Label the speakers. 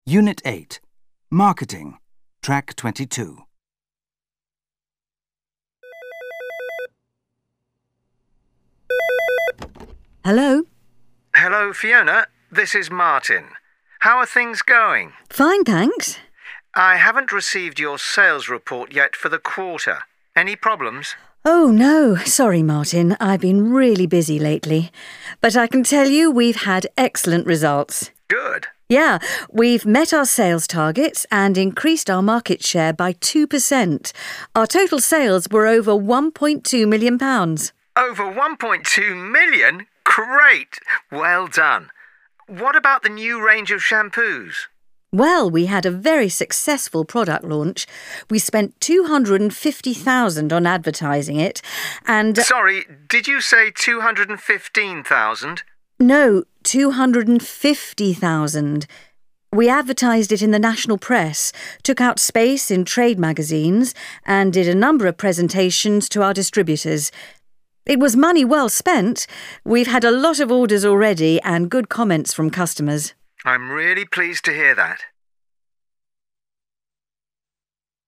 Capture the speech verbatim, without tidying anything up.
Speaker 1: Unit eight. Marketing. Track twenty-two.
Speaker 2: Hello?
Speaker 3: Hello, Fiona. This is Martin. How are things going?
Speaker 2: Fine, thanks.
Speaker 3: I haven't received your sales report yet for the quarter. Any problems?
Speaker 2: Oh, no. Sorry, Martin. I've been really busy lately. But I can tell you we've had excellent results.
Speaker 3: Good.
Speaker 2: Yeah, we've met our sales targets and increased our market share by two percent. Our total sales were over one point two million pounds.
Speaker 3: Over one point two million? Great! Well done. What about the new range of shampoos?
Speaker 2: Well, we had a very successful product launch. We spent two hundred fifty thousand pounds on advertising it and...
Speaker 3: Sorry, did you say two hundred fifteen thousand?
Speaker 2: No, two hundred fifty thousand. We advertised it in the national press, took out space in trade magazines and did a number of presentations to our distributors. It was money well spent. We've had a lot of orders already and good comments from customers.
Speaker 3: I'm really pleased to hear that.